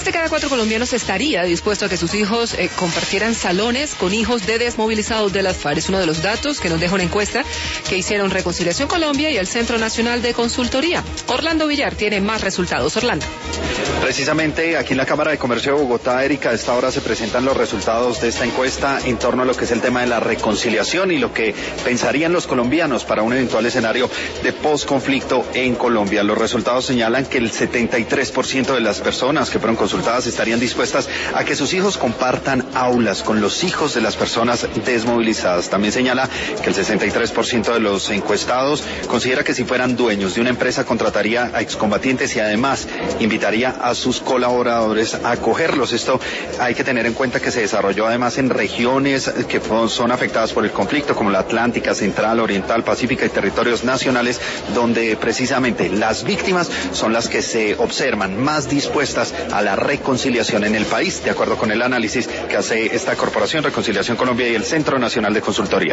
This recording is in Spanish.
de cada 4 colombianos estaría dispuesto a que sus hijos compartieran salones con hijos de desmovilizados de las FARC. Es uno de los datos que nos deja una encuesta que hicieron Reconciliación Colombia y el Centro Nacional de Consultoría. Orlando Villar tiene más resultados. Orlando. Precisamente aquí en la Cámara de Comercio de Bogotá, Erika, a esta hora se presentan los resultados de esta encuesta en torno a lo que es el tema de la reconciliación y lo que pensarían los colombianos para un eventual escenario de posconflicto en Colombia. Los resultados señalan que el 73% de las personas que fueron consultadas estarían dispuestas a que sus hijos compartan aulas con los hijos de las personas desmovilizadas. También señala que el 63% de los encuestados considera que si fueran dueños de una empresa contrataría a excombatientes y además invitaría a sus colaboradores a acogerlos. Esto hay que tener en cuenta que se desarrolló además en regiones que son afectadas por el conflicto, como la Atlántica, Central, Oriental, Pacífica y territorios nacionales, donde precisamente las víctimas son las que se observan más dispuestas a la reconciliación en el país, de acuerdo con el análisis que hace esta corporación Reconciliación Colombia y el Centro Nacional de Consultoría.